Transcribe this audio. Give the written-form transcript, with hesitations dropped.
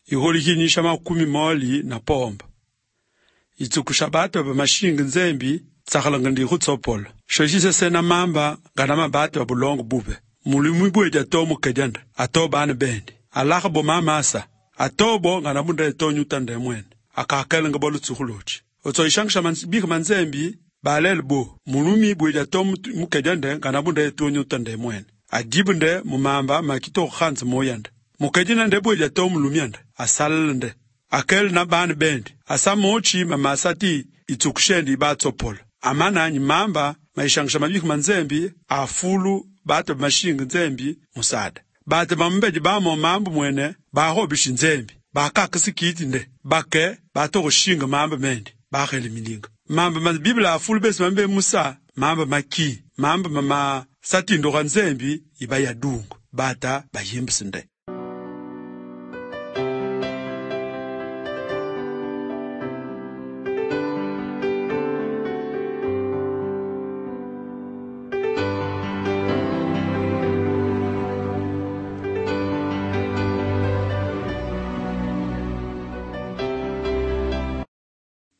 iholikinisha makumi moli na pomba. Itsukusha bato ba mashingi nzembi, tsakhalanga ndi khutsopolo. Shoshise sena mamba, gana mabate wa bulongo bube. Mulimu bweja tomu kejanda, atoba ane bendi. Alaka bo mamasa, atobo gana bunda etonyu tande mwene. Akakele nga bolu tsukulochi. Otso ishangsha bika manzembi, balele bo, mulumi bweja tomu mukejanda gana bunda etonyu tande mwene. Adibunde mumamba makito khanzi moyanda. Mukejina nde bweja tomu lumyanda, asalende. Akel na bane bendi, asamochi mamasati itsukushendi batsopolo. Amana anyi mamba, maishangsha mabika manzembi, afulu bata mashingi nzembi musada. Bata mambeji bamo mambo mwene, bahobishi nzembi. Bakakisi kiti nde, bake, bato kushinga mamba mendi, bakele mininga. Mamba bibla afulu besi mambe musa, mamba maki, mamba mama sati ndoga nzembi, iba ya dungu, bata bayimbisi nde.